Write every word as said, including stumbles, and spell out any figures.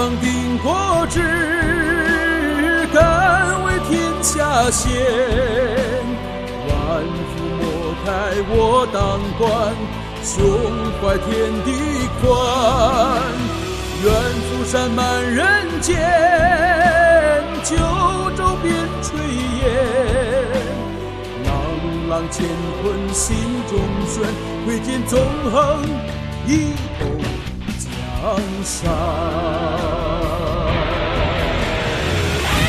上定国志，敢为天下先。万夫莫开我当关，胸怀天地宽。愿福山满人间，九州遍炊烟。朗朗乾坤心中悬，挥剑纵横一统江山。